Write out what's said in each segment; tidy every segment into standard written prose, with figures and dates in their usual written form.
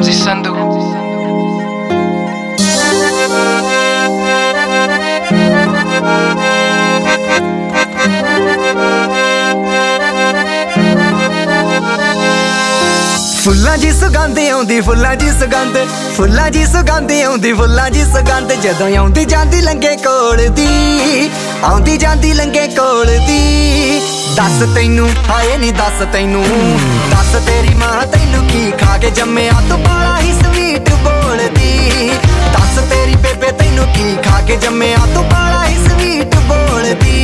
MC Sandhu. फुल्लां दी सुगंध आउंदी फुल्लां दी सुगंध फुल्लां दी सुगंध आउंदी फुल्लां दी सुगंध जदों आउंदी जांदी लंघे कोल दी आउंदी जांदी लंघे कोल दी दस तैनू हाए नी दस तैनू दस तेरी मां तैनू की खा के जम्मिया तू बड़ा ही स्वीट बोलदी दस तेरी बेबे तैनू की खा के जम्मिया तू बड़ा ही स्वीट बोलदी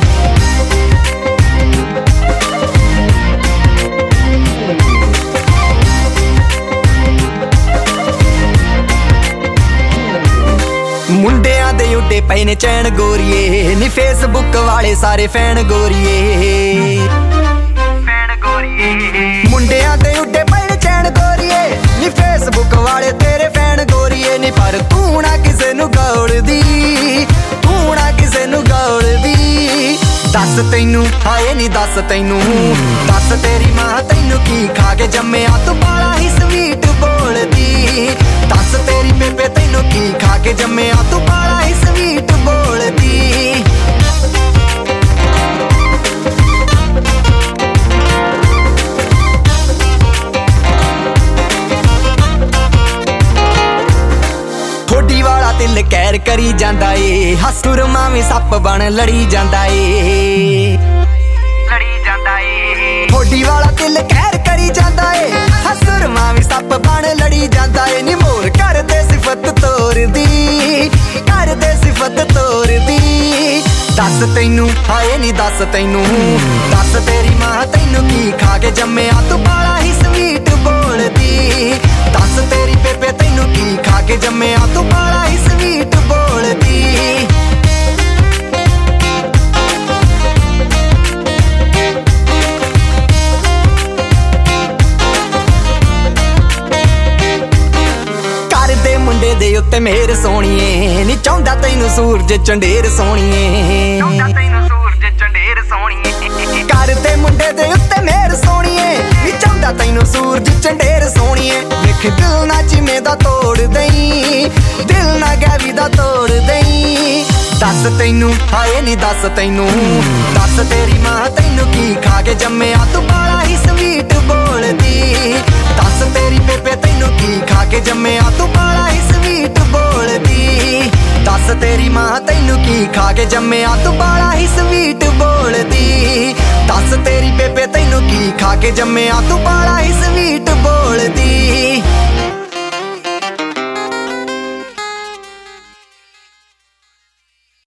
मुंडियां दे उड्डे पए ने चैन गोरीए नी फेसबुक वाले सारे फैन गोरीए मुंडियां दे उड्डे पए ने चैन गोरीए नी फेसबुक वाले तेरे फैन गोरीए नी पर तू ना किसे नू गौलदी तू ना किसे नू गौलदी दस तैनू हाए नी दस तैनू दस तेरी मां तैनू की खा के जम्मिया तू बड़ा ही स्वीट बोलदी दस तेरी बेबे तैनू की खा के जम्मिया तू बड़ा ही स्वीट बोलदी थोड़ी वाला दिल कैर करी जांदा ए हसुर मावी सप बन लड़ी जांदा ए थोड़ी वाला दिल कैर करी जांदा ए हसुर मावी सप बन लड़ी जांदा ए नी मोर कर दे सिफत तोर दी कर दे सिफत तोर दी दस तैनू हाए नी दस तैनू दस तेरी मां तैनू की खा के जम्मिया तू बड़ा ही स्वीट बोलदी दस तेरी बेबे तैनू की खा के जम्मिया तू बड़ा ही स्वीट बोलदी मुंडे दे उत्ते मेहर सोहणीए नी चाहुंदा तैनू सूरज चंडेर सोहणीए कर दे मुंडे दे उत्ते मेहर सोहणीए नी चाहुंदा तैनू सूरज चंडेर सोहणीए लिख दिल ना चिमे दा तोड़ दई दिल ना गैवी दा तोड़ दई दस तैनू हाए नी दस तैनू दस तेरी मां तैनू की खा के जम्मिया तू बड़ा ही स्वीट बोलदी दस तेरी बेबे तैनू की खा के जम्मिया तू बड़ा ही स्वीट बोलदी दस तेरी मां तैनू की खा के जम्मिया तू बड़ा ही स्वीट बोलदी दस तेरी बेबे तैनू की खा के जम्मिया तू बड़ा ही स्वीट